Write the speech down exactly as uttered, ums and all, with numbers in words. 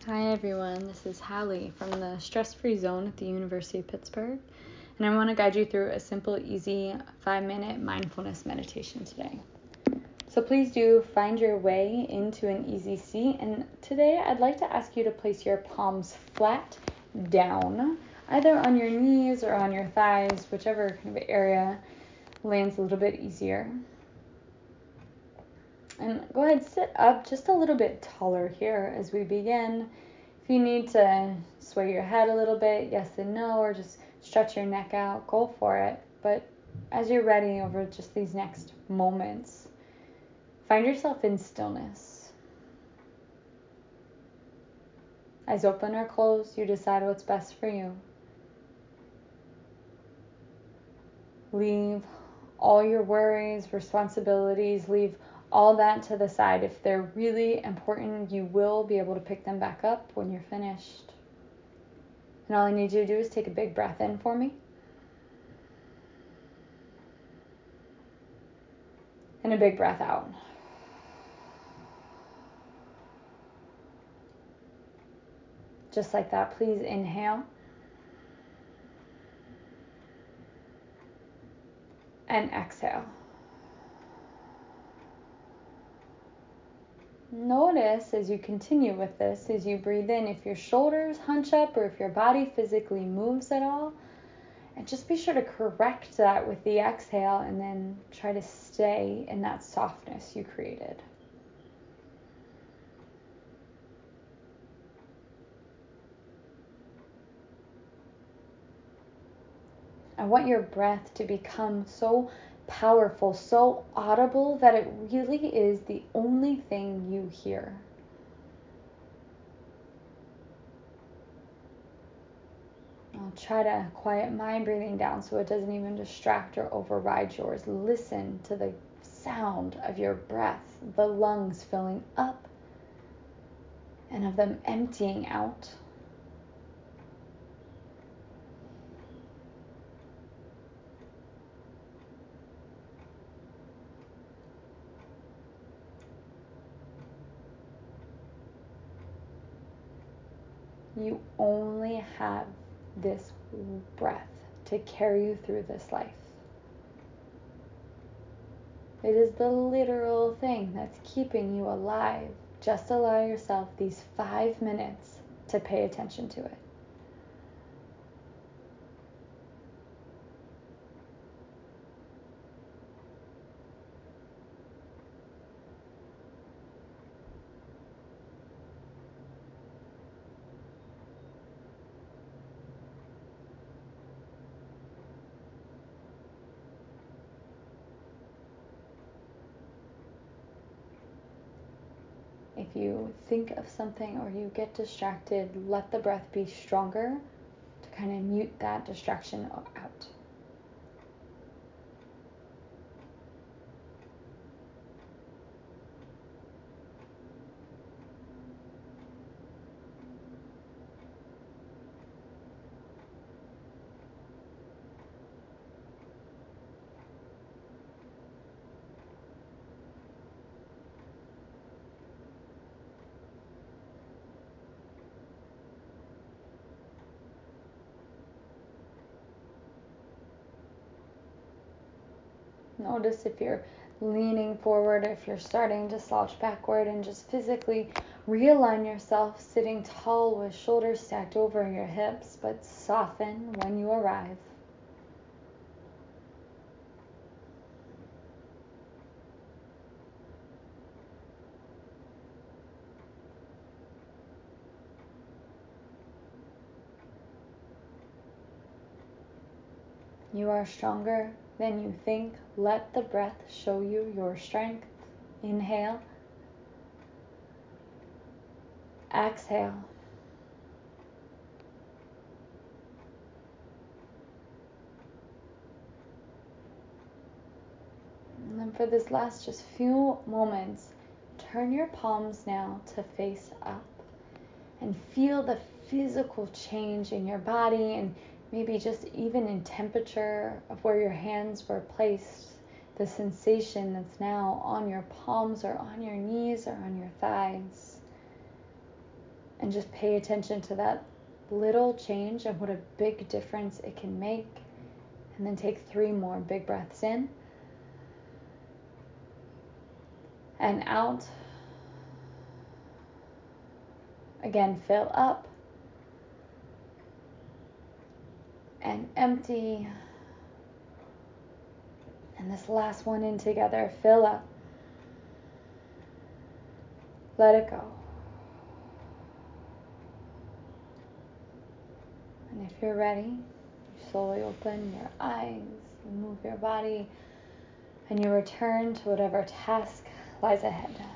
Hi everyone, this is Hallie from the Stress-Free Zone at the University of Pittsburgh, and I want to guide you through a simple, easy five-minute mindfulness meditation today. So please do find your way into an easy seat, and today I'd like to ask you to place your palms flat down, either on your knees or on your thighs, whichever kind of area lands a little bit easier. And go ahead, sit up just a little bit taller here as we begin. If you need to sway your head a little bit, yes and no, or just stretch your neck out, go for it. But as you're ready over just these next moments, find yourself in stillness. Eyes open or closed, you decide what's best for you. Leave all your worries, responsibilities, leave all that to the side. If they're really important, you will be able to pick them back up when you're finished. And all I need you to do is take a big breath in for me. And a big breath out. Just like that, please inhale. And exhale. Notice as you continue with this, as you breathe in, if your shoulders hunch up or if your body physically moves at all. And just be sure to correct that with the exhale and then try to stay in that softness you created. I want your breath to become so powerful, so audible that it really is the only thing you hear. I'll try to quiet my breathing down so it doesn't even distract or override yours. Listen to the sound of your breath, the lungs filling up and of them emptying out. You only have this breath to carry you through this life. It is the literal thing that's keeping you alive. Just allow yourself these five minutes to pay attention to it. If you think of something or you get distracted, let the breath be stronger to kind of mute that distraction out. Notice if you're leaning forward, if you're starting to slouch backward, and just physically realign yourself, sitting tall with shoulders stacked over your hips, but soften when you arrive. You are stronger than you think. Let the breath show you your strength. Inhale. Exhale. And then for this last just few moments, turn your palms now to face up and feel the physical change in your body and maybe just even in temperature of where your hands were placed, the sensation that's now on your palms or on your knees or on your thighs. And just pay attention to that little change and what a big difference it can make. And then take three more big breaths in and out. Again, fill up and empty. And this last one in together, fill up. Let it go. And if you're ready, you slowly open your eyes, move your body, and you return to whatever task lies ahead.